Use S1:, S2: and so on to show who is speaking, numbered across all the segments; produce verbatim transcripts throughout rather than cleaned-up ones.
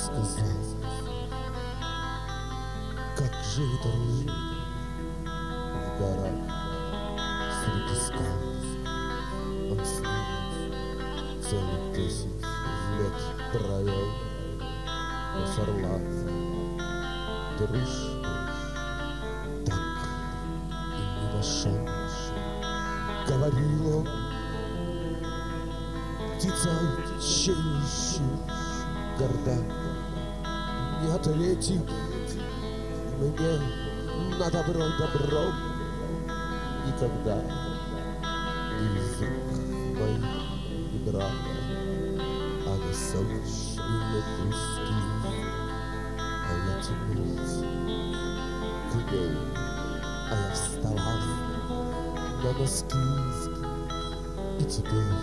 S1: сказал, как живут орлы в горах среди скал. Он с ними целых десять лет провел, но с орла дружбы так и не нашел. Говорил он, птица челюстью горда, не ответит мне на добро добро никогда. Из рук моих не брал, а на солнечные куски, а я тянулся к ней, а я вставал на носки. И теперь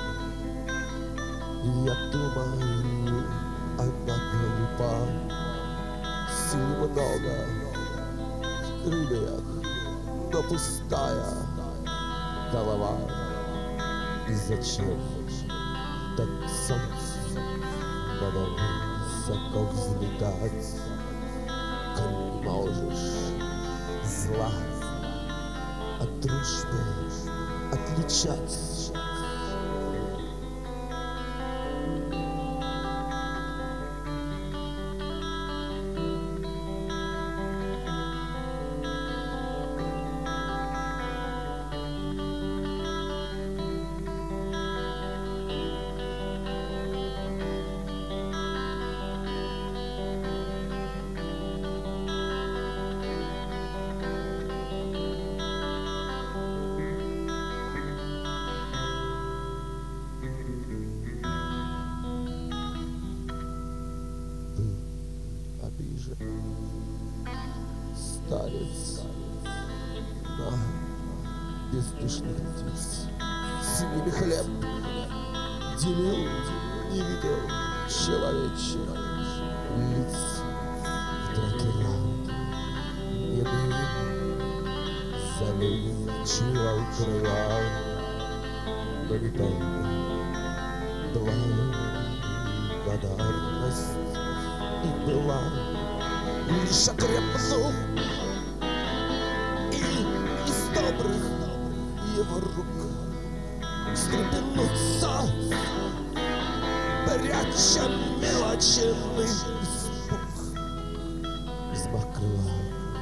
S1: я думаю, она глупа, сил много в крыльях, но пустая голова. И зачем так солнце надо высоко взлетать, коль не можешь зла от дружбы отличать? Обижен старец на бездушных птиц, с ними хлеб делил, не видел человечьих лиц. В драке раунд не был, залечивал крыла, но не только благодарность и была лишь окрепнув, и из добрых его рук встрепенуться, пряча мелочный испуг. Взмах крыла,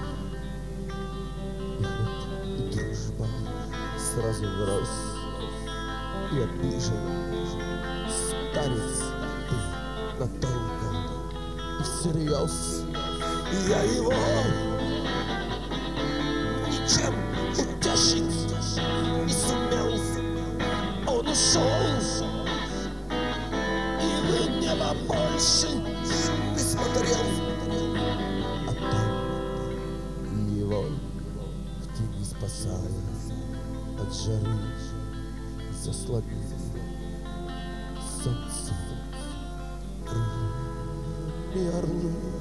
S1: и хлеб, и дружба сразу врозь, и обижен старец ты надолго и всерьез. Я его ничем утешить не сумел. Он ушел, и в небо больше не смотрел. А там его в тени спасая от жары заслонил солнце крыльями орлы.